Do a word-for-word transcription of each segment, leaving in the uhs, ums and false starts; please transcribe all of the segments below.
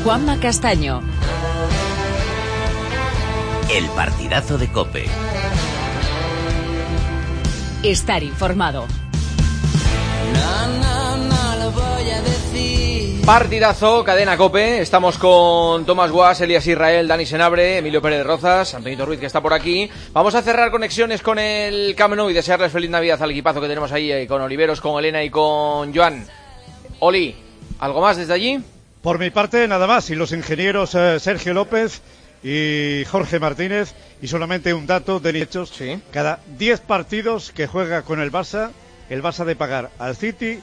Juanma Castaño. El partidazo de COPE. Estar informado. No, no, no lo voy a decir. Partidazo, cadena COPE. Estamos con Tomás Guas, Elías Israel, Dani Senabre, Emilio Pérez Rozas, Antonito Ruiz, que está por aquí. Vamos a cerrar conexiones con el Camp Nou y desearles feliz Navidad al equipazo que tenemos ahí, eh, con Oliveros, con Elena y con Joan. Oli, ¿algo más desde allí? Por mi parte, nada más. Y los ingenieros eh, Sergio López y Jorge Martínez. Y solamente un dato de hechos. Sí. Cada diez partidos que juega con el Barça, el Barça de pagar al City,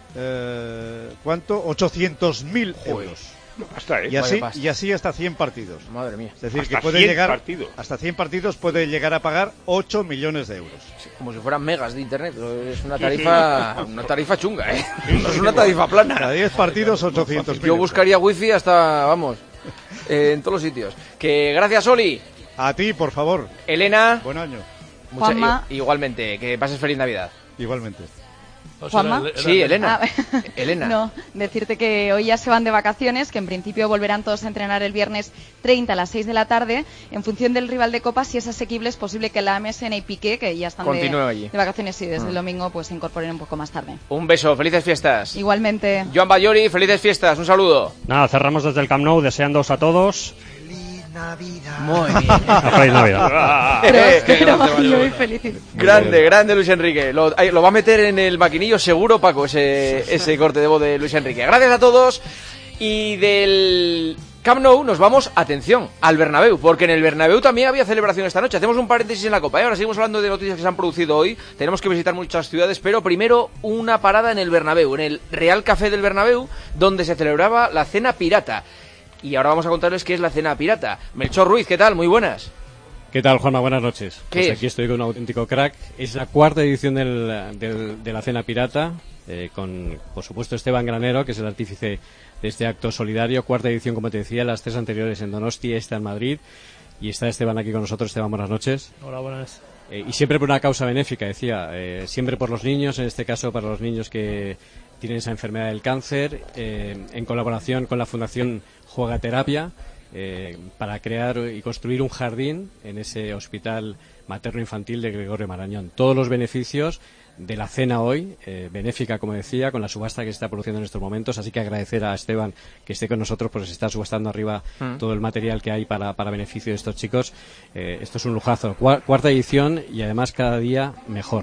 eh, ¿cuánto? ochocientos mil euros. Basta, ¿eh? Y así, Vale, y así hasta cien partidos. Madre mía. Es decir, Hasta que puede cien llegar partidos. hasta cien partidos, puede llegar a pagar ocho millones de euros. Sí, como si fueran megas de internet. Es una tarifa, una tarifa chunga, ¿eh? No es una tarifa plana. Cada diez partidos, ochocientos mil. Yo buscaría wifi hasta, vamos, eh, en todos los sitios. Que gracias, Oli. A ti, por favor. Elena. Buen año. Mucha- Juanma. i- igualmente, que pases feliz Navidad. Igualmente. Juanma. Sí, Elena. Ah, Elena. No, decirte que hoy ya se van de vacaciones, que en principio volverán todos a entrenar el viernes treinta a las seis de la tarde. En función del rival de Copa, si es asequible, es posible que la M S N y Piqué, que ya están de, Continúe allí. de vacaciones, y desde Mm. el domingo, pues se incorporen un poco más tarde. Un beso, felices fiestas. Igualmente. Joan Bayori, felices fiestas, un saludo. Nada, cerramos desde el Camp Nou deseándoos a todos. Muy bien. Feliz Navidad. Próspero año y feliz. Grande, grande Luis Enrique. Lo, ahí, lo va a meter en el maquinillo seguro, Paco, ese, ese corte de voz de Luis Enrique. Gracias a todos. Y del Camp Nou nos vamos, atención, al Bernabéu, porque en el Bernabéu también había celebración esta noche. Hacemos un paréntesis en la Copa, ¿eh? Ahora seguimos hablando de noticias que se han producido hoy. Tenemos que visitar muchas ciudades, pero primero una parada en el Bernabéu, en el Real Café del Bernabéu, donde se celebraba la cena pirata. Y ahora vamos a contarles qué es la cena pirata. Melchor Ruiz, ¿qué tal? Muy buenas. ¿Qué tal, Juanma? Buenas noches. ¿Qué Pues es? aquí estoy con un auténtico crack. Es la cuarta edición del, del- de la Cena Pirata, eh, con, por supuesto, Esteban Granero, que es el artífice de este acto solidario. Cuarta edición, como te decía, las tres anteriores en Donosti, esta en Madrid. Y está Esteban aquí con nosotros. Esteban, buenas noches. Hola, buenas. Eh, y siempre por una causa benéfica, decía. Eh, siempre por los niños, en este caso para los niños que tienen esa enfermedad del cáncer, eh, en colaboración con la Fundación Juegaterapia, eh, para crear y construir un jardín en ese hospital materno-infantil de Gregorio Marañón. Todos los beneficios de la cena hoy, eh, benéfica, como decía, con la subasta que se está produciendo en estos momentos. Así que agradecer a Esteban que esté con nosotros, porque se está subastando arriba Mm. todo el material que hay para, para beneficio de estos chicos. Eh, esto es un lujazo. Cua- cuarta edición y además cada día mejor.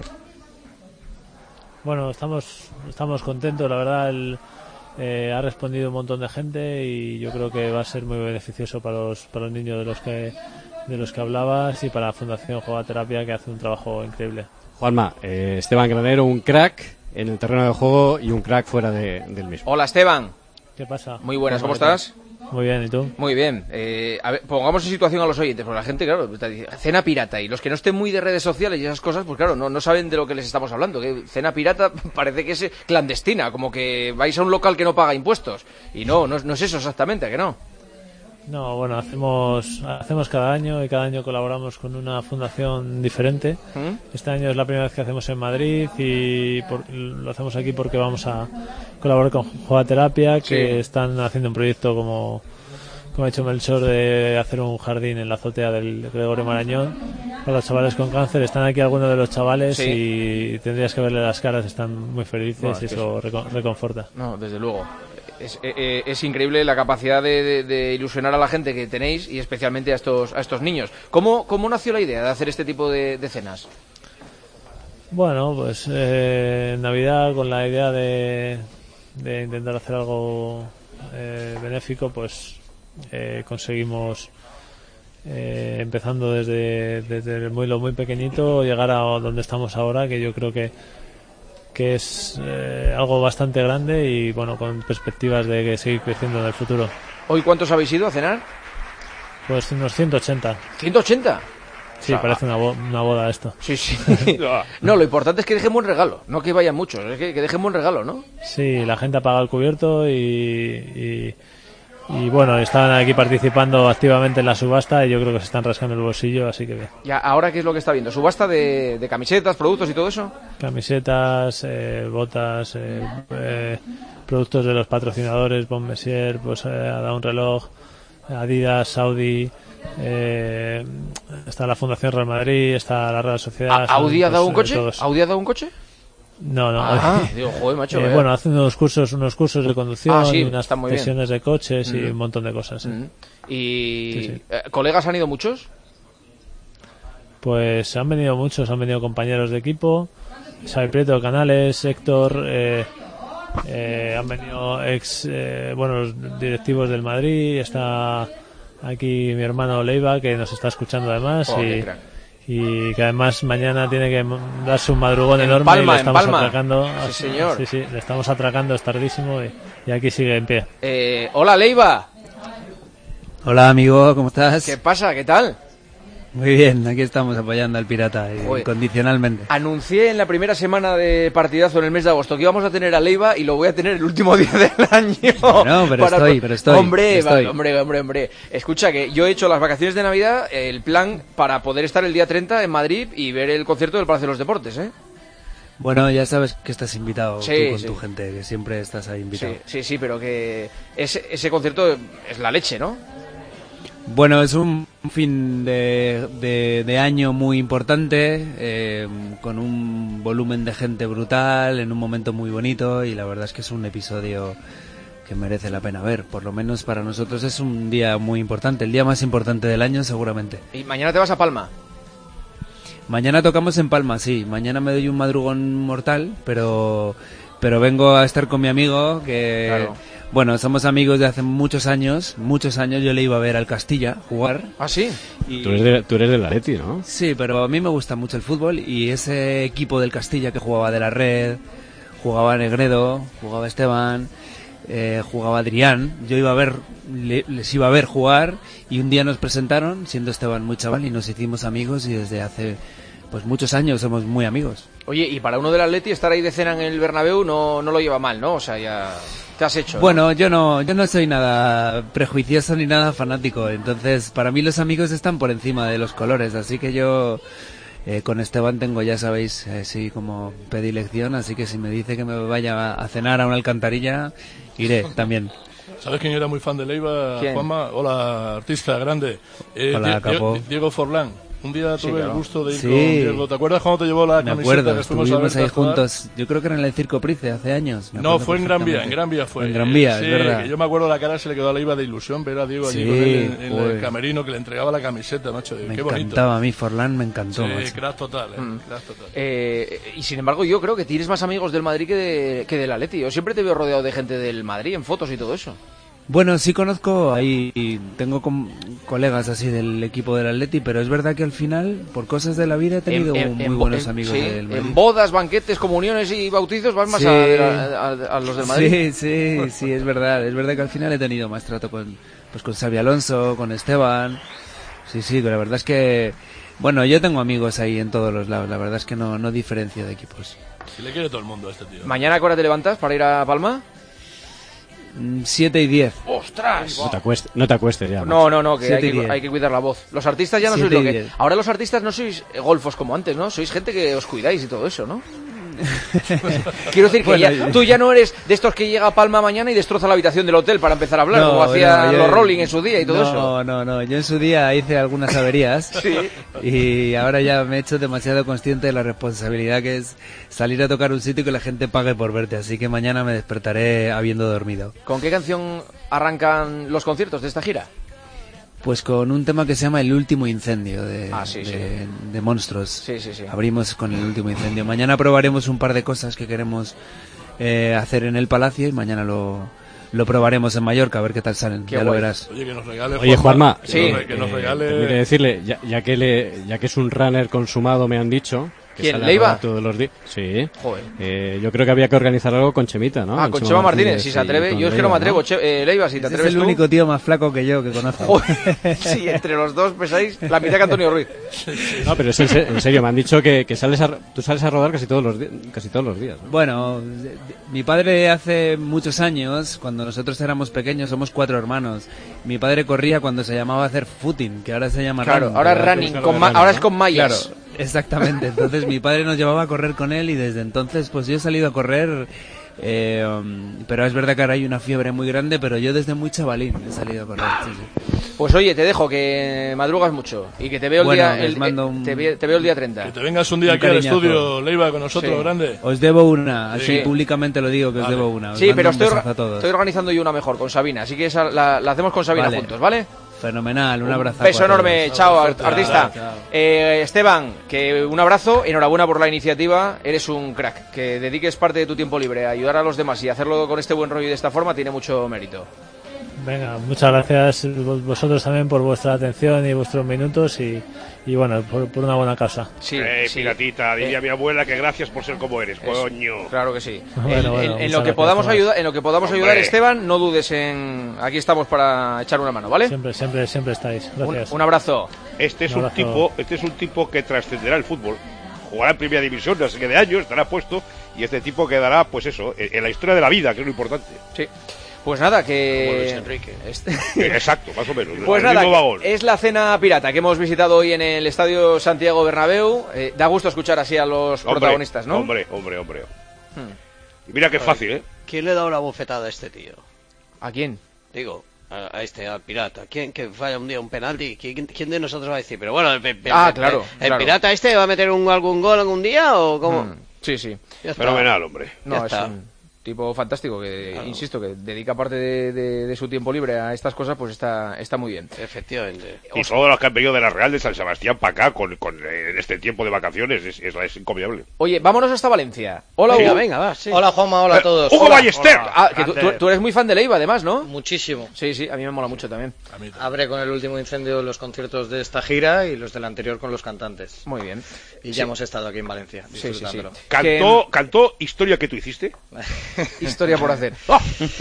Bueno, estamos estamos contentos, la verdad. El, eh, ha respondido un montón de gente y yo creo que va a ser muy beneficioso para los para los niños de los que de los que hablabas y para la Fundación Juegaterapia, que hace un trabajo increíble. Juanma, eh, Esteban Granero, un crack en el terreno de juego y un crack fuera de, del mismo. Hola, Esteban. ¿Qué pasa? Muy buenas, ¿cómo ¿qué tal? estás? Muy bien, ¿y tú? Muy bien. Eh, a ver, pongamos en situación a los oyentes, porque la gente, claro, te dice, cena pirata, y los que no estén muy de redes sociales y esas cosas, pues claro, no, no saben de lo que les estamos hablando. Que cena pirata parece que es clandestina, como que vais a un local que no paga impuestos. Y no, no, no es eso exactamente, ¿a que no? No, bueno, hacemos hacemos cada año y cada año colaboramos con una fundación diferente. ¿Mm? Este año es la primera vez que hacemos en Madrid y por- lo hacemos aquí porque vamos a colaborar con Juegaterapia, que Sí. están haciendo un proyecto como como ha hecho Melchor, de hacer un jardín en la azotea del Gregorio Marañón para los chavales con cáncer. Están aquí algunos de los chavales Sí. y tendrías que verle las caras, están muy felices. Bueno, es y que eso recon- reconforta. No, desde luego. Es, eh, eh, es increíble la capacidad de, de- de ilusionar a la gente que tenéis, y especialmente a estos a estos niños. ¿Cómo, cómo nació la idea de hacer este tipo de, de cenas? Bueno, pues eh, en Navidad, con la idea de, de intentar hacer algo eh, benéfico, pues eh, conseguimos, eh, empezando desde, desde muy, lo muy pequeñito, llegar a donde estamos ahora, que yo creo que, que es eh, algo bastante grande y bueno, con perspectivas de que seguir creciendo en el futuro. ¿Hoy cuántos habéis ido a cenar? Pues unos ciento ochenta. ¿ciento ochenta? Sí, O sea, parece una, bo- una boda esto. Sí, sí. No, lo importante es que dejen buen regalo, no que vayan muchos, es que, que dejen buen regalo, ¿no? Sí, la gente ha pagado el cubierto y, y, y, bueno, estaban aquí participando activamente en la subasta y yo creo que se están rascando el bolsillo, así que bien. ¿Y ahora qué es lo que está viendo? ¿Subasta de, de camisetas, productos y todo eso? Camisetas, eh, botas, eh, eh, productos de los patrocinadores, Bon Messier, pues eh, ha dado un reloj, Adidas, Audi, eh, está la Fundación Real Madrid, está la Real Sociedad. ¿Audi ha dado un pues, coche? todos. ¿Audi ha dado un coche? No, no. Ah, digo, joder, macho. Eh, eh. bueno, hacen unos cursos, unos cursos de conducción, Ah, sí, y unas está muy bien. sesiones de coches y Mm. un montón de cosas. ¿eh? Mm. ¿Y Sí, sí. eh, colegas han ido muchos? Pues han venido muchos, han venido compañeros de equipo, Xavi Prieto, Canales, Héctor, eh, eh, han venido ex, eh, bueno, los directivos del Madrid, está aquí mi hermano Leiva, que nos está escuchando además, Oh, qué y, crack. y que además mañana tiene que darse un madrugón En enorme Palma, y le en estamos Palma. atracando. Sí, señor. Sí, sí, le estamos atracando, es tardísimo y, y aquí sigue en pie. Eh, hola, Leiva. Hola amigo, ¿cómo estás? ¿Qué pasa? ¿Qué tal? Muy bien, aquí estamos apoyando al Pirata, eh, Joder. incondicionalmente. Anuncié en la primera semana de partidazo en el mes de agosto que íbamos a tener a Leiva y lo voy a tener el último día del año. No, pero estoy, pero estoy, Hombre, estoy. va- hombre, hombre, hombre. Escucha, que yo he hecho las vacaciones de Navidad, el plan para poder estar el día treinta en Madrid y ver el concierto del Palacio de los Deportes, ¿eh? Bueno, ya sabes que estás invitado Sí, tú con sí. tu gente, que siempre estás ahí invitado. Sí, sí, sí, pero que ese, ese concierto es la leche, ¿no? Bueno, es un fin de, de, de año muy importante, eh, con un volumen de gente brutal, en un momento muy bonito, y la verdad es que es un episodio que merece la pena ver. Por lo menos para nosotros es un día muy importante, el día más importante del año seguramente. Y mañana te vas a Palma. Mañana tocamos en Palma, sí. Mañana me doy un madrugón mortal, pero pero vengo a estar con mi amigo, que Claro. bueno, somos amigos de hace muchos años, muchos años. Yo le iba a ver al Castilla jugar. ¿Ah, sí? Y... Tú eres, de, tú eres del Atleti, ¿no? Sí, pero a mí me gusta mucho el fútbol, y ese equipo del Castilla que jugaba de la Red, jugaba Negredo, jugaba Esteban, eh, jugaba Adrián, yo iba a ver, le- les iba a ver jugar, y un día nos presentaron, siendo Esteban muy chaval, y nos hicimos amigos, y desde hace pues muchos años somos muy amigos. Oye, y para uno del Atleti estar ahí de cena en el Bernabéu no, no lo lleva mal, ¿no? O sea, ya te has hecho, ¿no? Bueno, yo no, yo no soy nada prejuicioso ni nada fanático, entonces para mí los amigos están por encima de los colores, así que yo eh, con Esteban tengo, ya sabéis, así como predilección, así que si me dice que me vaya a cenar a una alcantarilla, iré también. ¿Sabes quién era muy fan de Leiva, ¿Quién? Juanma? Hola, artista grande. Eh, Hola, Die- capo. Die- Diego Forlán. Un día Sí, tuve claro. el gusto de ir Sí. con Diego. ¿Te acuerdas cuando te llevó la Me camiseta acuerdo, que fuimos a estuvimos verte ahí actuar? juntos, yo creo que era en el Circo Price hace años. me No, acuerdo fue en Gran Vía, en perfectamente. Gran Vía fue. En Gran Vía, sí, es verdad. que yo me acuerdo la cara se le quedó a Leiva de ilusión ver a Diego allí Sí, con él en, en el joder. camerino que le entregaba la camiseta, macho. Me Qué bonito. encantaba a mí, Forlán me encantó. Sí, macho. crack total, eh, Mm. crack total. Eh, y sin embargo, yo creo que tienes más amigos del Madrid que, de, que del Atleti. Yo siempre te veo rodeado de gente del Madrid en fotos y todo eso. Bueno, sí conozco, ahí tengo com- colegas así del equipo del Atleti, pero es verdad que al final, por cosas de la vida, he tenido En- en- muy en- buenos en- amigos sí, del Madrid. en bodas, banquetes, comuniones y bautizos vas más Sí. a, de la- a- a los del Madrid. Sí, sí, sí, es verdad. Es verdad que al final he tenido más trato con, pues con Xavi Alonso, con Esteban. Sí, sí, pero la verdad es que, bueno, yo tengo amigos ahí en todos los lados. La verdad es que no, no diferencio de equipos. Si le quiere todo el mundo a este tío. ¿Mañana a qué hora te levantas para ir a Palma? Mm, Siete y diez. ¡Ostras! No te acuestes, no te acuestes ya. No, no, no, que hay Siete y que, diez. hay que cuidar la voz. Los artistas ya no sois Siete lo y que... diez. Ahora los artistas no sois eh, golfos como antes, ¿no? Sois gente que os cuidáis y todo eso, ¿no? Quiero decir que Bueno, ya- y- tú ya no eres de estos que llega a Palma mañana y destroza la habitación del hotel para empezar a hablar, como hacían no, yo- los Rolling en su día y todo no, eso. No, no, no. Yo en su día hice algunas averías. Sí. Y ahora ya me he hecho demasiado consciente de la responsabilidad que es salir a tocar un sitio y que la gente pague por verte. Así que mañana me despertaré habiendo dormido. ¿Con qué canción arrancan los conciertos de esta gira? Pues con un tema que se llama El último incendio de, Ah, sí, de, sí. de Monstruos. Sí, sí, sí. Abrimos con El último incendio. Mañana probaremos un par de cosas que queremos eh, hacer en el Palacio y mañana lo, lo probaremos en Mallorca a ver qué tal salen. Qué ya lo guay. verás. Oye, que nos regale Oye, Juanma, que Sí. nos, re- que nos Eh, regale... permite decirle, ya, ya que le, ya que es un runner consumado, me han dicho. Que ¿Quién, sale a Leiva? rodar todos los días. Sí. Joder. Eh, yo creo que había que organizar algo con Chemita, ¿no? Ah, con Chema Martínez, si se y atreve. con Yo es que no me Leiva, atrevo. Che- eh, Leiva, si te Ese es atreves el tú. único tío más flaco que yo que conozco. Joder, sí, entre los dos pesáis la mitad que Antonio Ruiz. No, pero es en, se- en serio, me han dicho que, que sales a, tú sales a rodar casi todos los, di- casi todos los días. ¿no? Bueno, de- de- mi padre hace muchos años, cuando nosotros éramos pequeños, somos cuatro hermanos. Mi padre corría cuando se llamaba hacer footing, que ahora se llama Claro, running. ahora es ¿verdad? running, Claro, con de ma- running, ahora ¿no? es con mallas. Claro, exactamente. Entonces mi padre nos llevaba a correr con él y desde entonces pues yo he salido a correr Eh, um, pero es verdad que ahora hay una fiebre muy grande, pero yo desde muy chavalín he salido a correr. Sí, sí. Pues oye, te dejo, que madrugas mucho y que te veo el Bueno, día les el, mando eh, un- te, ve- te veo el día treinta. Que te vengas un día Un aquí al cariñazo. estudio, Leiva, con nosotros, Sí. grande. Os debo una, así Sí. públicamente lo digo que os Vale. debo una. Os Sí, mando pero un estoy, besazo orga- a todos. estoy organizando yo una mejor con Sabina, así que esa la, la hacemos con Sabina Vale. juntos, ¿vale? Fenomenal, un abrazo. Beso enorme, chao, fuerte, artista. chao. Eh, Esteban, que un abrazo, enhorabuena por la iniciativa, eres un crack. Que dediques parte de tu tiempo libre a ayudar a los demás y hacerlo con este buen rollo y de esta forma tiene mucho mérito. Venga, muchas gracias vosotros también por vuestra atención y vuestros minutos y, y bueno, por, por una buena causa. Sí, Eh, sí. piratita, diría Eh, mi abuela que gracias por ser como eres, Eso, coño. Claro que sí. Bueno, En- bueno, en, en muchas lo que gracias, podamos Tomás. ayudar, en lo que podamos Hombre. ayudar, Esteban, no dudes en. Aquí estamos para echar una mano, ¿vale? Siempre, siempre, siempre estáis. Un, Gracias. un abrazo. Este es Un un abrazo. tipo, este es un tipo que trascenderá el fútbol. Jugará en primera división, no sé qué de años, estará puesto y este tipo quedará, pues eso, en en la historia de la vida, que es lo importante. Sí. Pues nada, Como Luis que. Enrique. Este- Exacto, más o menos. Pues el nada, mismo vagón. es la cena pirata que hemos visitado hoy en el Estadio Santiago Bernabéu. Eh, da gusto escuchar así a los Hombre, protagonistas, ¿no? Hombre, hombre, hombre. Hmm. Y mira qué fácil, ¿eh? ¿Quién le ha dado la bofetada a este tío? ¿A quién? Digo, a, a este, al pirata. ¿Quién que falla un día un penalti? ¿Quién, quién de nosotros va a decir? Pero bueno, el, el- Ah, el- claro, ¿el claro. pirata este va a meter un, algún gol algún día o cómo? Hmm. Sí, sí. Ya está. Fenomenal, hombre. No, Ya es está. un tipo fantástico que, Claro. insisto, que dedica parte de, de- de su tiempo libre a estas cosas, pues está, está muy bien. Efectivamente. Y todos los que han venido de la Real de San Sebastián para acá con, con eh, este tiempo de vacaciones es, es, es encomiable. Oye, vámonos hasta Valencia. Hola, Venga, Hugo. venga, va, sí. Hola Juanma, hola a todos. ¡Hugo Hola. Ballester! Ah, que tú, tú- tú eres muy fan de Leiva, además, ¿no? Muchísimo. Sí, sí, a mí me mola mucho también. A mí también. Habré con el último incendio los conciertos de esta gira y los del anterior con los cantantes. Muy bien. Y ya Sí. hemos estado aquí en Valencia Sí, sí, sí. disfrutándolo. Cantó, cantó Historia que tú hiciste. Historia por hacer. ¡Ah!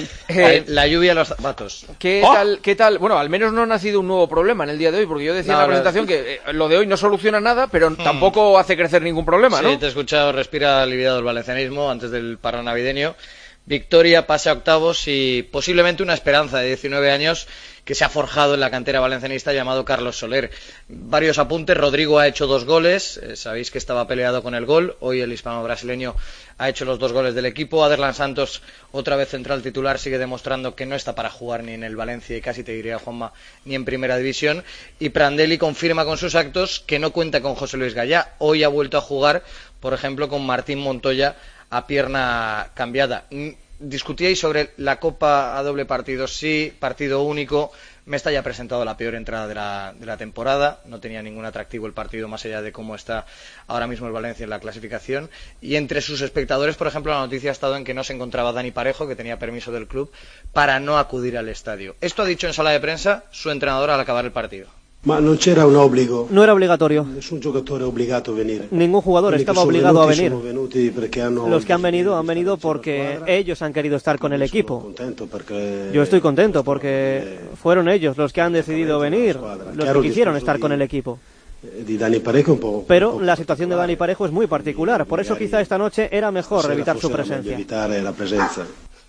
Eh, La lluvia a los zapatos. ¿Qué ¡Oh! tal, ¿Qué tal? Bueno, al menos no ha nacido un nuevo problema en el día de hoy, porque yo decía No, en la no. presentación que eh, lo de hoy no soluciona nada, pero tampoco hace crecer ningún problema, Sí, ¿no? te he escuchado, respira aliviado el valencianismo antes del paro navideño. Victoria, pase a octavos y posiblemente una esperanza de diecinueve años que se ha forjado en la cantera valencianista llamado Carlos Soler. Varios apuntes, Rodrigo ha hecho dos goles, eh, sabéis que estaba peleado con el gol, hoy el hispano-brasileño ha hecho los dos goles del equipo, Aderlan Santos, otra vez central titular, sigue demostrando que no está para jugar ni en el Valencia y casi te diría, Juanma, ni en primera división, y Prandelli confirma con sus actos que no cuenta con José Luis Gallá, hoy ha vuelto a jugar, por ejemplo, con Martín Montoya a pierna cambiada. Mm, Discutíais sobre la Copa a doble partido, sí, partido único. Mesta ya ha presentado la peor entrada de la, de la temporada. No tenía ningún atractivo el partido más allá de cómo está ahora mismo el Valencia en la clasificación. Y entre sus espectadores, por ejemplo, la noticia ha estado en que no se encontraba Dani Parejo, que tenía permiso del club, para no acudir al estadio. Esto ha dicho en sala de prensa su entrenador al acabar el partido. Ma non c'era un obbligo. No era obligatorio. Nessun giocatore è obbligato a venire. Ningún jugador Quelli che estaba sono obligado a venuti venir. sono venuti perché hanno Los que han venido han venido porque ellos han querido estar con el equipo. contento perché Yo estoy contento porque fueron ellos los que han decidido venir, los que quisieron estar con el equipo. di Dani Parejo un po'. Pero la situación de Dani Parejo es muy particular, por eso quizá esta noche era mejor stasera evitar su forse era meglio presencia. evitare la presenza.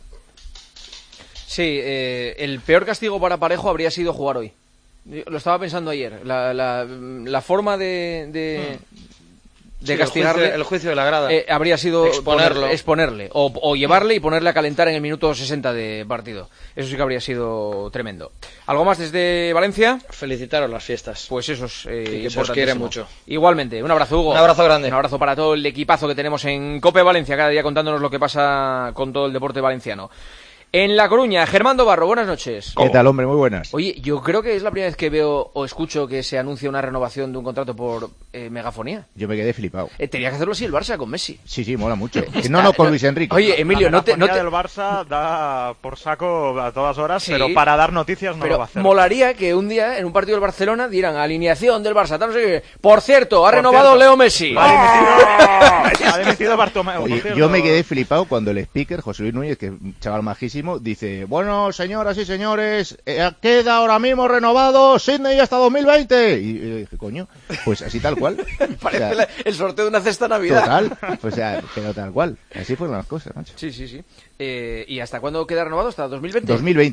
Sí, eh, el peor castigo para Parejo habría sido jugar hoy. Yo lo estaba pensando ayer. La, la, la forma de, de, de Sí, castigarle el juicio, el juicio de la grada. eh, habría sido Exponerlo. poner- exponerle o, o llevarle y ponerle a calentar en el minuto sesenta de partido. Eso sí que habría sido tremendo. ¿Algo más desde Valencia? Felicitaros las fiestas. Pues eso es eh, Que- que se os importantísimo. quiere mucho. Igualmente, un abrazo, Hugo. Un abrazo grande. Un abrazo para todo el equipazo que tenemos en COPE Valencia, cada día contándonos lo que pasa con todo el deporte valenciano. En La Coruña, Germán Barro, buenas noches. ¿Qué tal, hombre? Muy buenas. Oye, yo creo que es la primera vez que veo o escucho que se anuncia una renovación de un contrato por eh, megafonía. Yo me quedé flipado. Eh, tenía que hacerlo así el Barça con Messi. Sí, sí, mola mucho. Eh, Que no, no, con Luis Enrique. Oye, Emilio, no te... No te... del Barça da por saco a todas horas, Sí, pero para dar noticias no pero lo va a hacer. molaría que un día en un partido del Barcelona dieran alineación del Barça, tal, no sé qué. Por cierto, ha Por renovado cierto. Leo Messi. Ha dimitido, ha dimitido Bartomeu. por Oye, cierto. yo me quedé flipado cuando el speaker, José Luis Núñez, que es un chaval majísimo, dice: bueno, señoras y señores, eh, queda ahora mismo renovado Sydney hasta dos mil veinte. Y eh, dije, coño, pues así tal cual. Parece O sea, la- el sorteo de una cesta Navidad. Total, o sea, pero tal cual. Así fueron las cosas, macho. Sí, sí, sí. Eh, ¿Y hasta cuándo queda renovado? ¿Hasta dos mil veinte? dos mil veinte, sí.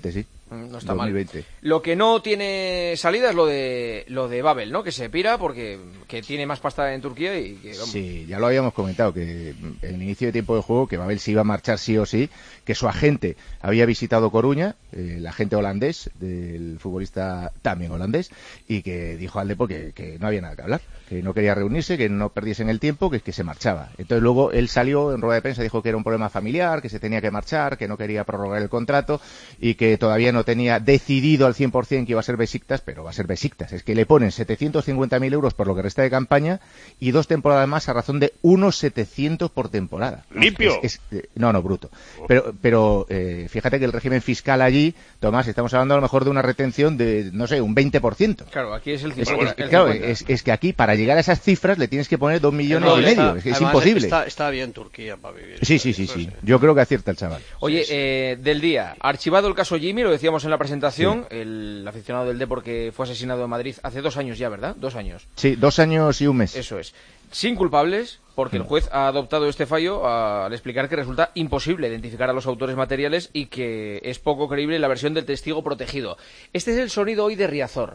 No está dos mil veinte. mal. Lo que no tiene salida es lo de lo de Babel, ¿no? Que se pira porque que tiene más pasta en Turquía y que... Vamos. Sí, ya lo habíamos comentado, que en el inicio de tiempo de juego, que Babel se iba a marchar sí o sí, que su agente había visitado Coruña, eh, el agente holandés, del futbolista también holandés, y que dijo al Depor que, que no había nada que hablar, que no quería reunirse, que no perdiesen el tiempo, que, que se marchaba. Entonces luego él salió en rueda de prensa, dijo que era un problema familiar, que se tenía que marchar, que no quería prorrogar el contrato y que todavía no tenía decidido al cien por cien que iba a ser Besiktas, pero va a ser Besiktas. Es que le ponen setecientos cincuenta mil euros por lo que resta de campaña y dos temporadas más a razón de unos setecientos por temporada. ¿Limpio? Es, es, eh, no, no, bruto. Pero, pero eh, fíjate que el régimen fiscal allí, Tomás, estamos hablando a lo mejor de una retención de, no sé, un veinte por ciento. Claro, aquí es el Es, cincuenta. es, es, claro, es, es que aquí, para llegar a esas cifras, le tienes que poner dos millones No, y está, medio. Es, es además, imposible. Está, está bien Turquía para vivir. Sí, sí, sí, sí. Yo creo que acierta el chaval. Oye, eh, del día, archivado el caso Jimmy, lo decíamos en la presentación, sí. El aficionado del Depor que fue asesinado en Madrid hace dos años ya, ¿verdad? Dos años. Sí, dos años y un mes. Eso es. Sin culpables, porque el juez ha adoptado este fallo al explicar que resulta imposible identificar a los autores materiales y que es poco creíble la versión del testigo protegido. Este es el sonido hoy de Riazor.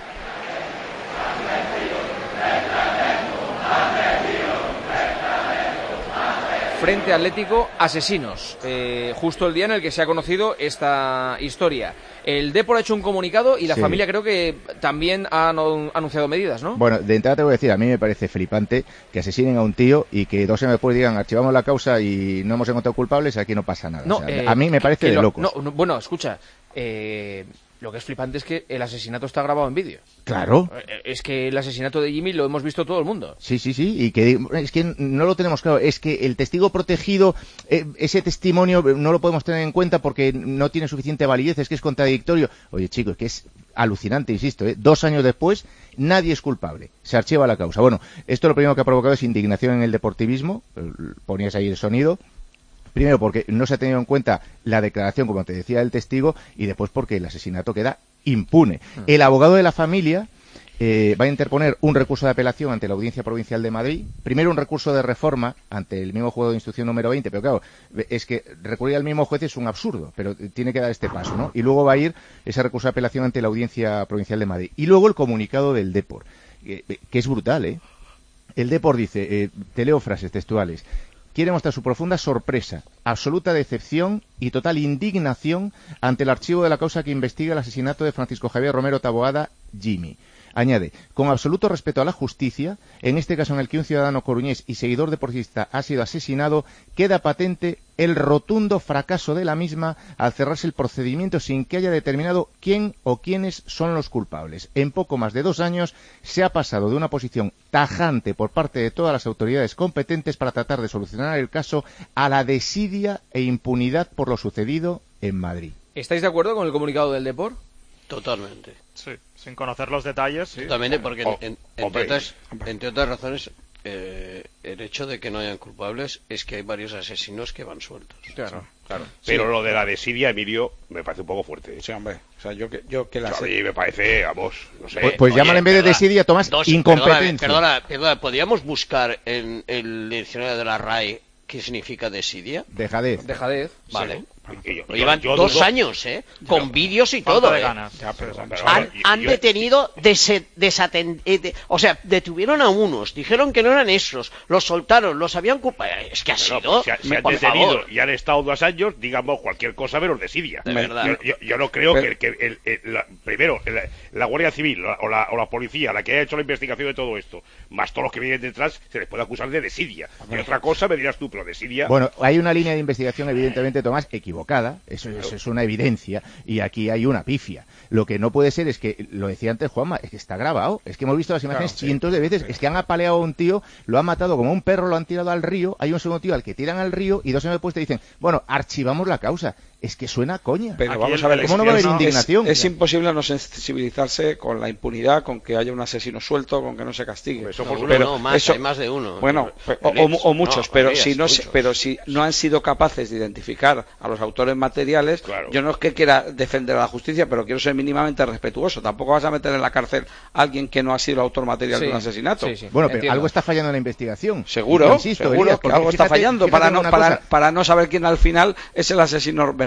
Frente Atlético, asesinos. Eh, justo el día en el que se ha conocido esta historia. El Depor ha hecho un comunicado y la sí. familia creo que también ha anunciado medidas, ¿no? Bueno, de entrada te voy a decir, a mí me parece flipante que asesinen a un tío y que dos años después digan archivamos la causa y no hemos encontrado culpables, aquí no pasa nada. No, o sea, eh, a mí me parece que de lo, locos. No, no, bueno, escucha, eh, lo que es flipante es que el asesinato está grabado en vídeo. Claro. Es que el asesinato de Jimmy lo hemos visto todo el mundo. Sí, sí, sí, y que es que no lo tenemos claro, es que el testigo protegido, eh, ese testimonio no lo podemos tener en cuenta porque no tiene suficiente validez, es que es contradictorio. Oye, chicos, que es alucinante, insisto, ¿eh? Dos años después, nadie es culpable, se archiva la causa. Bueno, esto lo primero que ha provocado es indignación en el deportivismo, ponías ahí el sonido. Primero porque no se ha tenido en cuenta la declaración, como te decía, del testigo, y después porque el asesinato queda impune. El abogado de la familia eh, va a interponer un recurso de apelación ante la Audiencia Provincial de Madrid. Primero un recurso de reforma ante el mismo juzgado de instrucción número veinte, pero claro, es que recurrir al mismo juez es un absurdo, pero tiene que dar este paso, ¿no? Y luego va a ir ese recurso de apelación ante la Audiencia Provincial de Madrid. Y luego el comunicado del Depor, que, que es brutal, ¿eh? El Depor dice, eh, te leo frases textuales: quiere mostrar su profunda sorpresa, absoluta decepción y total indignación ante el archivo de la causa que investiga el asesinato de Francisco Javier Romero Taboada, Jimmy. Añade, con absoluto respeto a la justicia, en este caso en el que un ciudadano coruñés y seguidor deportista ha sido asesinado, queda patente el rotundo fracaso de la misma al cerrarse el procedimiento sin que haya determinado quién o quiénes son los culpables. En poco más de dos años se ha pasado de una posición tajante por parte de todas las autoridades competentes para tratar de solucionar el caso a la desidia e impunidad por lo sucedido en Madrid. ¿Estáis de acuerdo con el comunicado del Depor? Totalmente. Sí, sin conocer los detalles. Sí. Totalmente, porque Oh, en, en, entre, otras, entre otras razones, eh, el hecho de que no hayan culpables es que hay varios asesinos que van sueltos. Claro, claro. Pero sí, lo de la desidia, Emilio, me parece un poco fuerte. Sí, hombre. O sea, yo que, yo que la o sea, sé. A mí me parece, vamos, no sé. Pues, pues llámale en vez de desidia, Tomás, Dos, incompetencia. Perdona, perdona, perdona, ¿podríamos buscar en el diccionario de la R A E qué significa desidia? Dejadez. Dejadez. Vale. Sí. Yo, Lo llevan yo, yo dos dudo. años, ¿eh? Con vídeos y todo, ¿eh? Ya, pero, pero, han yo, han yo, detenido, dese, desaten, eh, de, o sea, detuvieron a unos, dijeron que no eran esos, los soltaron, los habían culpado. Es que ha sido. No, si, si han por detenido favor. y han estado dos años, digamos cualquier cosa menos desidia. De verdad. Yo, yo, yo no creo pero, que, que el, el, la, primero el, la Guardia Civil la, o, la, o la policía, la que haya hecho la investigación de todo esto, más todos los que vienen detrás, se les puede acusar de desidia. Y otra cosa me dirás tú, pero desidia. Bueno, hay una línea de investigación, evidentemente, Tomás, equivocada. Eso es. Eso es una evidencia y aquí hay una pifia. Lo que no puede ser es que, lo decía antes Juanma, es que está grabado, es que hemos visto las imágenes claro, cientos sí, de veces, sí. Es que han apaleado a un tío, lo han matado como un perro, lo han tirado al río, hay un segundo tío al que tiran al río y dos años después te dicen, bueno, archivamos la causa. Es que suena a coña. Pero aquí vamos el, a ver, ¿cómo no va a haber indignación? Es, es imposible no sensibilizarse con la impunidad, con que haya un asesino suelto, con que no se castigue. Eso, no, pero no, más, eso, hay más de uno. Bueno, o, o, o muchos, no, pero si no, muchos. pero si no han sido capaces de identificar a los autores materiales, claro. Yo no es que quiera defender a la justicia, pero quiero ser mínimamente respetuoso. Tampoco vas a meter en la cárcel a alguien que no ha sido el autor material sí, de un asesinato. Sí, sí. Bueno, pero Entiendo. algo está fallando en la investigación. Seguro, insisto, seguro Elías, que algo fíjate, está fallando para no, para, para no saber quién al final es el asesino verdadero.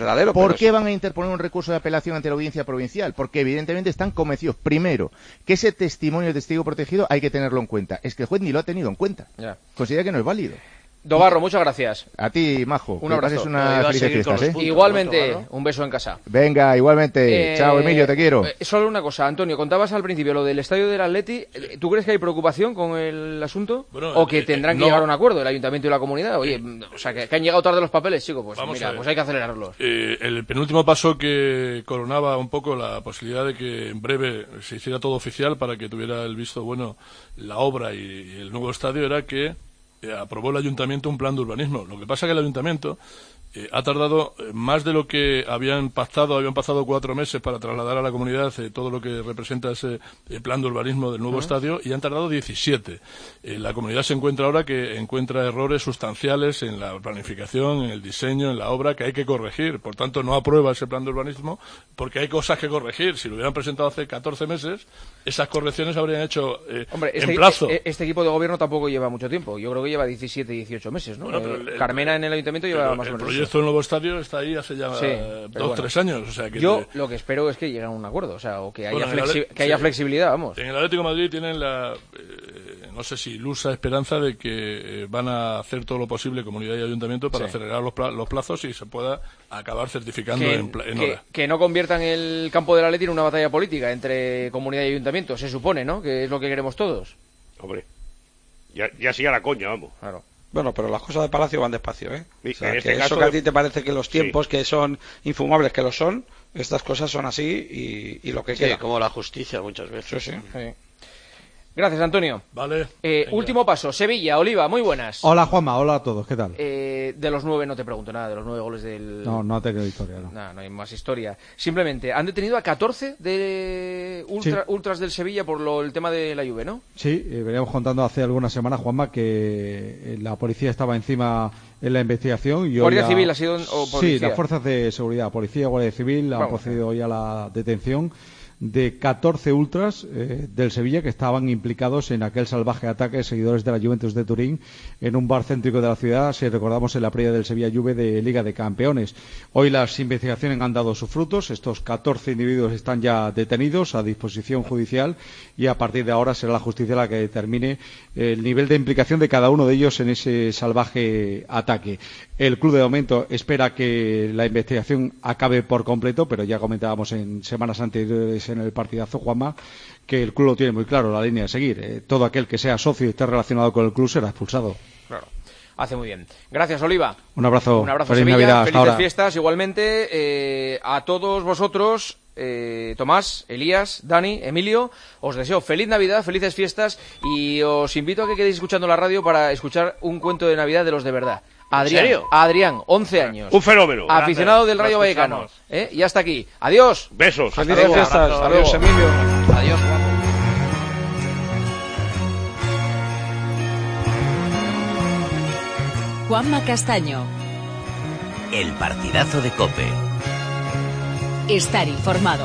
verdadero. ¿Por pero qué es... van a interponer un recurso de apelación ante la audiencia provincial? Porque evidentemente están convencidos, primero, que ese testimonio de testigo protegido hay que tenerlo en cuenta. Es que el juez ni lo ha tenido en cuenta. Ya. Considera que no es válido. Dobarro, muchas gracias. A ti, Majo. Un que abrazo. pases unas felices fiestas, ¿eh? Igualmente, un beso en casa. Venga, igualmente. Eh, Chao, Emilio, te quiero. Eh, solo una cosa, Antonio, contabas al principio lo del estadio del Atleti. ¿Tú crees que hay preocupación con el asunto? Bueno, ¿O que eh, tendrán que no. llegar a un acuerdo el ayuntamiento y la comunidad? Oye, o sea, que, que han llegado tarde los papeles, chico, pues Vamos a mira, ver. pues hay que acelerarlos. Eh, el penúltimo paso que coronaba un poco la posibilidad de que en breve se hiciera todo oficial para que tuviera el visto bueno la obra y, y el nuevo estadio era que eh, aprobó el ayuntamiento un plan de urbanismo. Lo que pasa es que el ayuntamiento eh, ha tardado eh, más de lo que habían pactado, habían pasado cuatro meses para trasladar a la comunidad eh, todo lo que representa ese eh, plan de urbanismo del nuevo Uh-huh. estadio, y han tardado diecisiete. Eh, la comunidad se encuentra ahora que encuentra errores sustanciales en la planificación, en el diseño, en la obra, que hay que corregir. Por tanto, no aprueba ese plan de urbanismo porque hay cosas que corregir. Si lo hubieran presentado hace catorce meses, esas correcciones habrían hecho eh, Hombre, este, en plazo. e- este equipo de gobierno tampoco lleva mucho tiempo. Yo creo que lleva diecisiete, dieciocho meses, ¿no? Bueno, pero Eh, el- el- Carmena en el ayuntamiento lleva Pero más o el menos. proyecto del nuevo estadio está ahí hace ya Sí, eh, pero dos, bueno. tres años. O sea, que Yo te- lo que espero es que lleguen a un acuerdo, o sea, o que haya, Bueno, en el flexi- Ale- que haya sí. flexibilidad, vamos. En el Atlético de Madrid tienen la, eh, no sé si ilusa esperanza de que eh, van a hacer todo lo posible, comunidad y ayuntamiento, para Sí. acelerar los, pla- los plazos y se pueda acabar certificando Que, en, pla- en que- hora. que no conviertan el campo del Atleti en una batalla política entre comunidad y ayuntamiento, se supone, ¿no? Que es lo que queremos todos. Hombre, ya, ya sigue a la coña, vamos. Claro. Bueno, pero las cosas de Palacio van despacio, ¿eh? Sí, O sea, en este que caso eso que a de- ti te parece que los Sí. tiempos que son infumables, que lo son, estas cosas son así y, y lo que Sí, queda. como la justicia muchas veces. Sí, sí. Sí. Gracias, Antonio. Vale. Eh, último paso, Sevilla, Oliva, muy buenas. Hola Juanma, hola a todos, ¿qué tal? Eh, de los nueve no te pregunto nada, de los nueve goles del... No, no ha tenido historia, no. No, no hay más historia. Simplemente, han detenido a catorce de ultra- ultras del Sevilla por lo, el tema de la Juve, ¿no? Sí, eh, veníamos contando hace algunas semanas, Juanma, que eh, la policía estaba encima en la investigación. Y hoy ¿Guardia ha- Civil ha sido o Sí, policía? las fuerzas de seguridad, policía, Guardia Civil, han Vamos. procedido hoy a la detención de catorce ultras eh, del Sevilla que estaban implicados en aquel salvaje ataque de seguidores de la Juventus de Turín en un bar céntrico de la ciudad, si recordamos, en la previa del Sevilla Juve de Liga de Campeones. Hoy las investigaciones han dado sus frutos, estos catorce individuos están ya detenidos a disposición judicial y a partir de ahora será la justicia la que determine el nivel de implicación de cada uno de ellos en ese salvaje ataque. El club de momento espera que la investigación acabe por completo, pero ya comentábamos en semanas anteriores en el partidazo, Juanma, que el club lo tiene muy claro, la línea a seguir. Eh, todo aquel que sea socio y esté relacionado con el club será expulsado. Claro. Hace muy bien. Gracias, Oliva. Un abrazo. Un abrazo, Feliz Sevilla. Navidad. Hasta Felices ahora. fiestas, igualmente. Eh, a todos vosotros, eh, Tomás, Elías, Dani, Emilio, os deseo feliz Navidad, felices fiestas y os invito a que quedéis escuchando la radio para escuchar un cuento de Navidad de los de verdad. Adrián, serio? Adrián, once años. Un fenómeno. Aficionado del Grande, Rayo lo Vallecano. escuchamos. ¿Eh? Y hasta aquí. Adiós. Besos. Hasta Felices luego. fiestas. Hasta Adiós, luego. Emilio. Adiós, guapo. Juanma Castaño. El partidazo de COPE. Estar informado.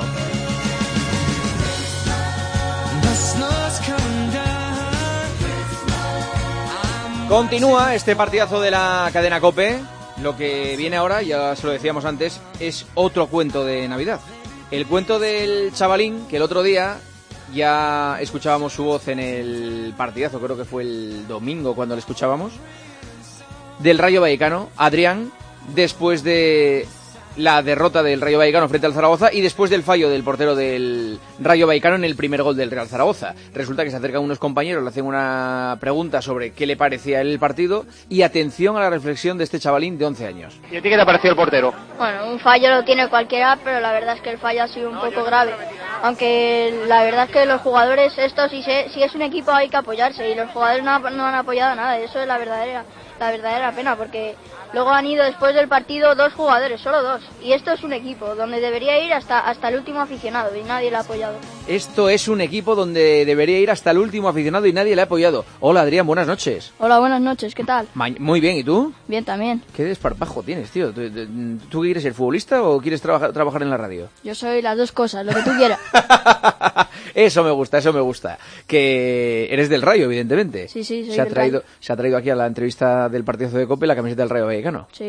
Continúa este partidazo de la cadena COPE. Lo que viene ahora, ya se lo decíamos antes, es otro cuento de Navidad. El cuento del chavalín que el otro día ya escuchábamos su voz en el partidazo, creo que fue el domingo cuando le escuchábamos, del Rayo Vallecano, Adrián, después de la derrota del Rayo Vallecano frente al Zaragoza y después del fallo del portero del Rayo Vallecano en el primer gol del Real Zaragoza. Resulta que se acercan unos compañeros, le hacen una pregunta sobre qué le parecía el partido y atención a la reflexión de este chavalín de once años. ¿Y a ti qué te pareció el portero? Bueno, un fallo lo tiene cualquiera, pero la verdad es que el fallo ha sido un poco grave. Aunque la verdad es que los jugadores, estos, si, se, si es un equipo hay que apoyarse y los jugadores no, no han apoyado nada. Eso es la verdadera, la verdadera pena, porque luego han ido después del partido dos jugadores, solo dos. Y esto es un equipo donde debería ir hasta, hasta el último aficionado y nadie le ha apoyado. Esto es un equipo donde debería ir hasta el último aficionado y nadie le ha apoyado. Hola Adrián, buenas noches. Hola, buenas noches, ¿qué tal? Ma- Muy bien, ¿y tú? Bien también. ¿Qué desparpajo tienes, tío? ¿Tú, tú- tú quieres ser futbolista o quieres trabajar, trabajar en la radio? Yo soy las dos cosas, lo que tú quieras. Eso me gusta, eso me gusta. Que eres del Rayo, evidentemente. Sí, sí, soy se ha del traído, Rayo. Se ha traído aquí a la entrevista del partidazo de COPE la camiseta del Rayo Vallecano. Sí.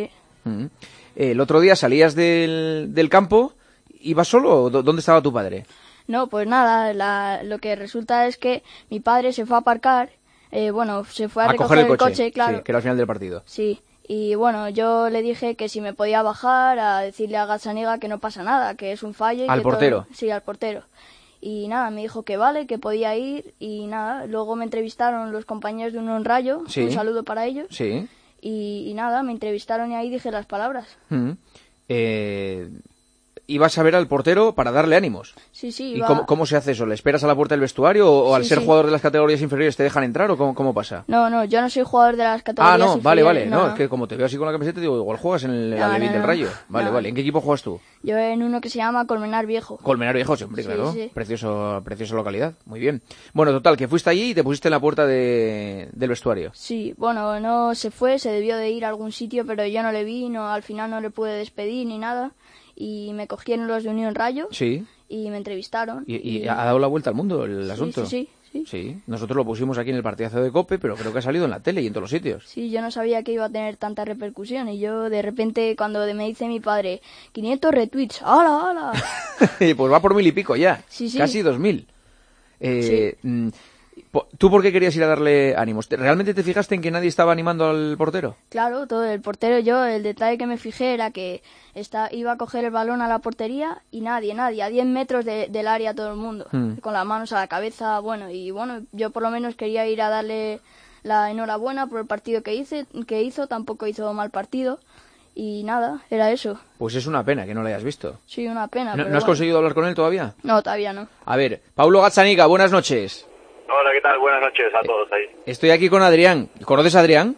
Mm. El otro día salías del, del campo, ¿ibas solo o dónde estaba tu padre? No, pues nada, la, lo que resulta es que mi padre se fue a aparcar, eh, bueno, se fue a, a recoger coger el coche, el coche, claro. Sí, que era al final del partido. Sí, y bueno, yo le dije que si me podía bajar a decirle a Gazzaniga que no pasa nada, que es un fallo. Y ¿Al que portero? Todo... Sí, al portero. Y nada, me dijo que vale, que podía ir y nada, luego me entrevistaron los compañeros de Unión Rayo, Sí. un saludo para ellos. Sí. Y, y nada, me entrevistaron y ahí dije las palabras. Mm. Eh, ibas a ver al portero para darle ánimos. Sí, sí. ¿Y iba... cómo, cómo se hace eso? ¿Le esperas a la puerta del vestuario o, o al Sí, ser sí. jugador de las categorías inferiores te dejan entrar o cómo, cómo pasa? No, no, yo no soy jugador de las categorías Ah, no, vale, vale. inferiores, No, es que como te veo así con la camiseta, digo, igual juegas en el No, Alevín no, del no. Rayo. Vale, No. vale. ¿En qué equipo juegas tú? Yo en uno que se llama Colmenar Viejo. Colmenar Viejo, siempre, Sí, claro. sí. Precioso, preciosa localidad. Muy bien. Bueno, total, que fuiste allí y te pusiste en la puerta de, del vestuario. Sí, bueno, no se fue, se debió de ir a algún sitio, pero yo no le vi, no, al final no le pude despedir ni nada. Y me cogieron los de Unión Rayo Sí. y me entrevistaron. Y, y ha dado la vuelta al mundo el Sí, asunto. sí, sí, Sí. Nosotros lo pusimos aquí en el partidazo de COPE, pero creo que ha salido en la tele y en todos los sitios. Sí, yo no sabía que iba a tener tanta repercusión y yo de repente cuando me dice mi padre quinientos retweets, ¡hala, hala! Pues va por mil y pico ya. Sí, sí. Casi dos mil. Eh, mm, po- ¿Tú por qué querías ir a darle ánimos? ¿Te- ¿Realmente te fijaste en que nadie estaba animando al portero? Claro, todo el portero, yo, el detalle que me fijé era que está, iba a coger el balón a la portería y nadie, nadie, a diez metros de- del área todo el mundo, Hmm. con las manos a la cabeza, bueno, y bueno, yo por lo menos quería ir a darle la enhorabuena por el partido que hice, que hizo, tampoco hizo mal partido, y nada, era eso. Pues es una pena que no lo hayas visto. Sí, una pena. ¿No, pero ¿no has bueno. conseguido hablar con él todavía? No, todavía no. A ver, Paulo Gazzaniga, buenas noches. Hola, ¿qué tal? Buenas noches a todos ahí. Estoy aquí con Adrián. ¿Conoces a Adrián?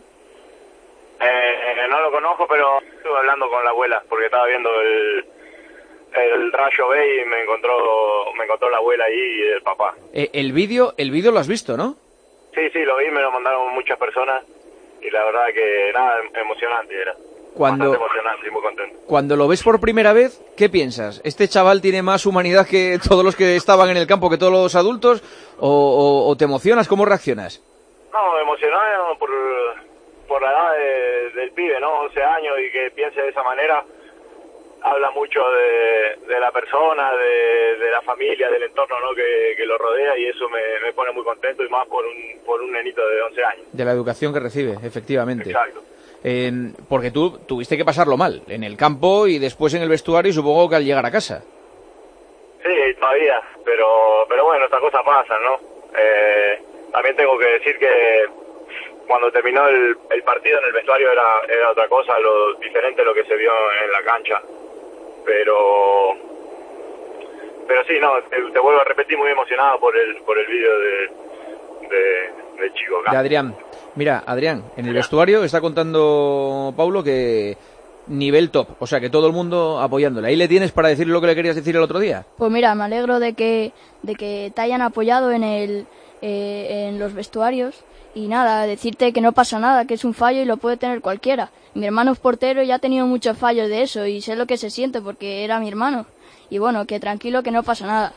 Eh, no lo conozco, pero estuve hablando con la abuela porque estaba viendo el, el Rayo B y me encontró me encontró la abuela ahí y el papá. Eh, el vídeo el vídeo lo has visto, ¿no? Sí, sí, lo vi, me lo mandaron muchas personas y la verdad que nada, emocionante era. Cuando, Bastante emocionante y muy contento. cuando lo ves por primera vez, ¿qué piensas? ¿Este chaval tiene más humanidad que todos los que estaban en el campo, que todos los adultos? ¿O, o- o te emocionas? ¿Cómo reaccionas? No, emocionado por, por la edad de- del pibe, ¿no? once años y que piense de esa manera. Habla mucho de, de la persona, de, de la familia, del entorno, ¿no? que, que lo rodea y eso me, me pone muy contento y más por un, por un nenito de once años. De la educación que recibe, efectivamente. Exacto. Eh, porque tú tuviste que pasarlo mal, en el campo y después en el vestuario y supongo que al llegar a casa. Sí, todavía, pero pero bueno, estas cosas pasan, ¿no? Eh, también tengo que decir que cuando terminó el, el partido en el vestuario era, era otra cosa, lo diferente a lo que se vio en la cancha. Pero pero sí, no, te, te vuelvo a repetir, muy emocionado por el por el vídeo de, de, del chico acá. De Adrián. Mira, Adrián, en el vestuario está contando Paulo que nivel top, o sea que todo el mundo apoyándole. ¿Ahí le tienes para decir lo que le querías decir el otro día? Pues mira, me alegro de que, de que te hayan apoyado en, el, eh, en los vestuarios y nada, decirte que no pasa nada, que es un fallo y lo puede tener cualquiera. Mi hermano es portero y ha tenido muchos fallos de eso y sé lo que se siente porque era mi hermano. Y bueno, que tranquilo, que no pasa nada.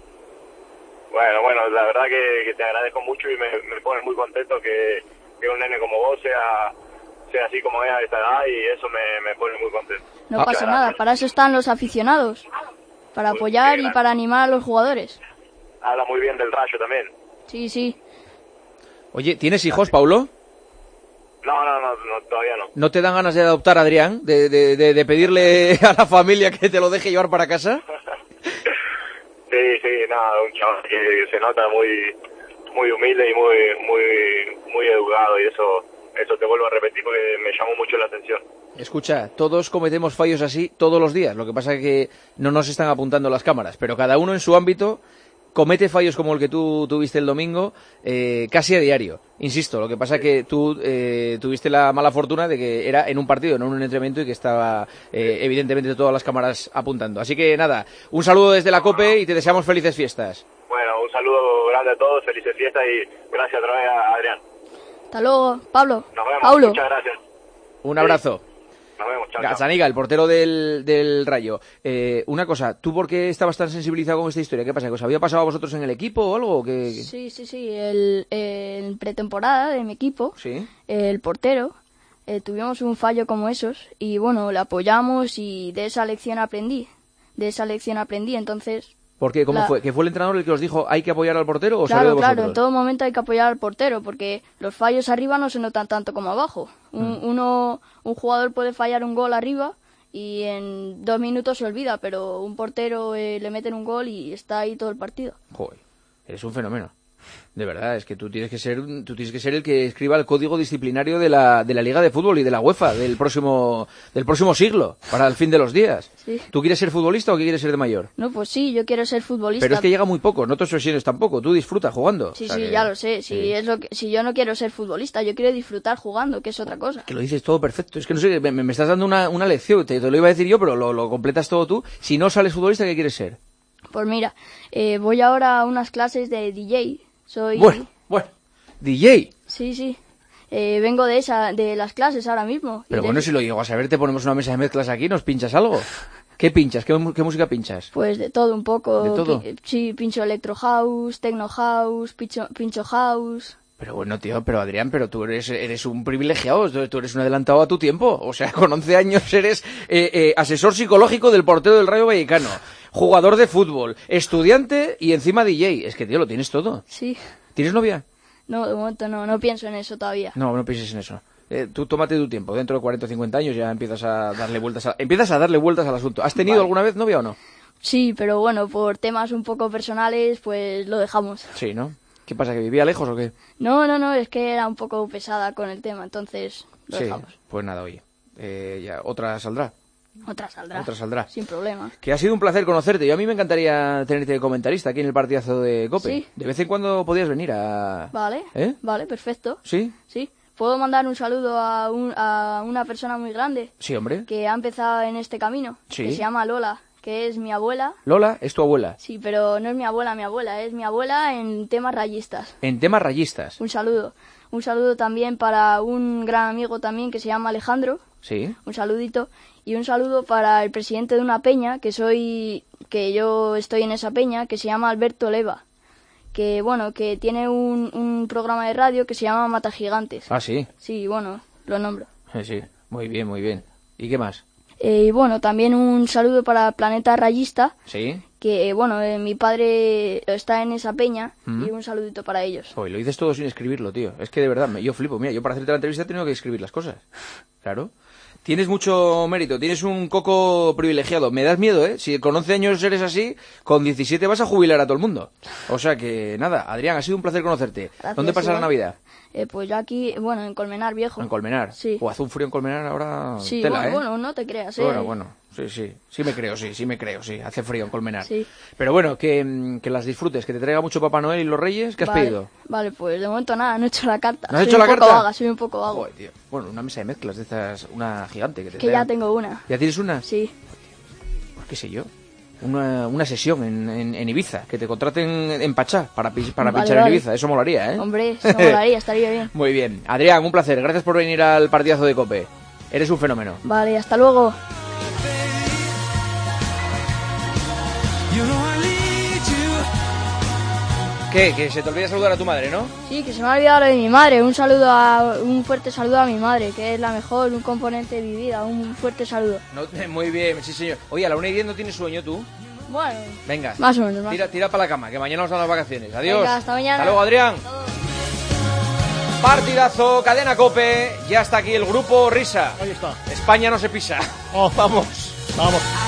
Bueno, bueno, la verdad que, que te agradezco mucho y me, me pone muy contento que, que un nene como vos sea, sea así como es a esta edad y eso me, me pone muy contento. No Muchas pasa gracias. nada, para eso están los aficionados, para apoyar y para animar a los jugadores. Habla muy bien del Rayo también. Sí, sí. Oye, ¿tienes hijos, Paulo? No, no, no, no, todavía no. ¿No te dan ganas de adoptar a Adrián? ¿De, de, de, de pedirle a la familia que te lo deje llevar para casa? Sí, sí, nada, un chaval que se nota muy muy humilde y muy muy muy educado y eso eso te vuelvo a repetir porque me llamó mucho la atención. Escucha, todos cometemos fallos así todos los días. Lo que pasa es que no nos están apuntando las cámaras, pero cada uno en su ámbito comete fallos como el que tú tuviste el domingo eh, casi a diario. Insisto, lo que pasa es que tú eh, tuviste la mala fortuna de que era en un partido, no en un entrenamiento y que estaba eh, evidentemente todas las cámaras apuntando. Así que nada, un saludo desde la COPE y te deseamos felices fiestas. Bueno, un saludo grande a todos, felices fiestas y gracias otra vez a Adrián. Hasta luego, Pablo. Nos vemos, Paulo. muchas gracias. Un abrazo. Nos vemos, chao, chao. Gazzaniga, el portero del, del Rayo. Eh, una cosa, ¿tú por qué estabas tan sensibilizado con esta historia? ¿Qué pasa? ¿Que os había pasado a vosotros en el equipo o algo? ¿Qué, qué? Sí, sí, sí. El, en pretemporada de mi equipo, ¿Sí? el portero eh, tuvimos un fallo como esos y bueno, le apoyamos y de esa lección aprendí. De esa lección aprendí, entonces... ¿Por qué? ¿Cómo la... fue? ¿Que fue el entrenador el que os dijo hay que apoyar al portero o Claro, salió de claro, vosotros? en todo momento hay que apoyar al portero porque los fallos arriba no se notan tanto como abajo. Un, Mm. uno, un jugador puede fallar un gol arriba y en dos minutos se olvida, pero un portero eh, le meten un gol y está ahí todo el partido. Joder, eres un fenómeno. De verdad, es que tú tienes que ser tú tienes que ser el que escriba el código disciplinario de la, de la Liga de Fútbol y de la UEFA del próximo del próximo siglo, para el fin de los días. Sí. ¿Tú quieres ser futbolista o qué quieres ser de mayor? No, pues sí, yo quiero ser futbolista. Pero es que llega muy poco, no te obsesiones tampoco, tú disfrutas jugando. Sí, O sea sí, que- ya lo sé. Si, es lo que, si yo no quiero ser futbolista, yo quiero disfrutar jugando, que es otra cosa. Que lo dices todo perfecto. Es que no sé, me, me estás dando una, una lección, te, te lo iba a decir yo, pero lo, lo completas todo tú. Si no sales futbolista, ¿qué quieres ser? Pues mira, eh, voy ahora a unas clases de D J. Soy... Bueno, bueno, D J. Sí, sí. Eh, vengo de esa, de las clases ahora mismo. Pero Y de- bueno, si lo llego a saber, te ponemos una mesa de mezclas aquí, ¿nos pinchas algo? ¿Qué pinchas? ¿Qué, mu- qué música pinchas? Pues de todo un poco. ¿De todo? Pi- sí, pincho electro house, techno house, pincho, pincho house. Pero bueno, tío, pero Adrián, pero tú eres, eres un privilegiado, tú, tú eres un adelantado a tu tiempo. O sea, con once años eres eh, eh, asesor psicológico del portero del Rayo Vallecano, jugador de fútbol, estudiante y encima D J. Es que, tío, lo tienes todo. Sí. ¿Tienes novia? No, de momento no, no pienso en eso todavía. No, no pienses en eso. Eh, tú tómate tu tiempo. Dentro de cuarenta o cincuenta años ya empiezas a darle vueltas a, empiezas a darle vueltas al asunto. ¿Has tenido Vale. alguna vez novia o no? Sí, pero bueno, por temas un poco personales, pues lo dejamos. Sí, ¿no? ¿Qué pasa, que vivía lejos o qué? No, no, no, es que era un poco pesada con el tema, entonces lo Sí, dejamos. pues nada, oye. Eh, ya, otra saldrá. Otra saldrá. Otra saldrá. Sin problema. Que ha sido un placer conocerte. Yo a mí me encantaría tenerte de comentarista aquí en el partidazo de COPE. Sí. De vez en cuando podías venir a... Vale, ¿Eh? vale, perfecto. ¿Sí? Sí. ¿Puedo mandar un saludo a, un- a una persona muy grande Sí, hombre. que ha empezado en este camino? Sí. Que se llama Lola, que es mi abuela. Lola, es tu abuela. Sí, pero no es mi abuela, mi abuela, es mi abuela en temas rayistas. En temas rayistas. Un saludo. Un saludo también para un gran amigo también que se llama Alejandro. Sí. Un saludito. Y un saludo para el presidente de una peña, que soy, que yo estoy en esa peña, que se llama Alberto Leva. Que bueno, que tiene un, un programa de radio que se llama Mata Gigantes. Ah, sí. Sí, bueno, lo nombro. Eh, Sí, muy bien, muy bien. ¿Y qué más? Eh, y bueno, también un saludo para Planeta Rayista, Sí. que bueno, eh, mi padre está en esa peña, Mm. y un saludito para ellos. Hoy lo dices todo sin escribirlo, tío. Es que de verdad, me- yo flipo. Mira, yo para hacerte la entrevista he tenido que escribir las cosas. Claro. Tienes mucho mérito, tienes un coco privilegiado. Me das miedo, ¿eh? Si con once años eres así, con diecisiete vas a jubilar a todo el mundo. O sea que, nada, Adrián, ha sido un placer conocerte. Gracias, ¿Dónde pasas la igual. Navidad? Eh, pues yo aquí, bueno, en Colmenar Viejo. En Colmenar. Sí. O hace un frío en Colmenar ahora. Sí, tela, bueno, ¿eh? bueno, no te creas, ¿eh? Bueno, bueno, sí, sí, sí me creo, sí, sí me creo, sí, hace frío en Colmenar. Sí. Pero bueno, que, mm, que las disfrutes, que te traiga mucho Papá Noel y los Reyes, ¿qué has Vale, pedido? Vale, pues de momento nada, no he hecho la carta. ¿No has soy hecho un la poco carta? vaga, soy un poco vago. Joder, tío. Bueno, una mesa de mezclas de estas, una gigante que te Que ya traigan. tengo una. ¿Ya tienes una? Sí. Pues qué sé yo. Una, una sesión en, en, en Ibiza, que te contraten en Pachá para, pi- para Vale, pinchar en vale. Ibiza, eso molaría, ¿eh? Hombre, eso molaría, estaría bien. Muy bien. Adrián, un placer, gracias por venir al partidazo de COPE. Eres un fenómeno. Vale, hasta luego. ¿Qué? Que se te olvida saludar a tu madre, ¿no? Sí, que se me ha olvidado lo de mi madre. Un saludo a, un fuerte saludo a mi madre, que es la mejor, un componente de mi vida. Un fuerte saludo. No, muy bien, sí señor. Oye, a la una y diez no tienes sueño tú. Bueno, Venga. Más o menos, más. Tira, tira para la cama, que mañana nos dan las vacaciones. Adiós. Venga, hasta mañana. Hasta luego, Adrián. Partidazo, cadena COPE. Ya está aquí el grupo Risa. Ahí está. España no se pisa. Oh. Vamos. Vamos.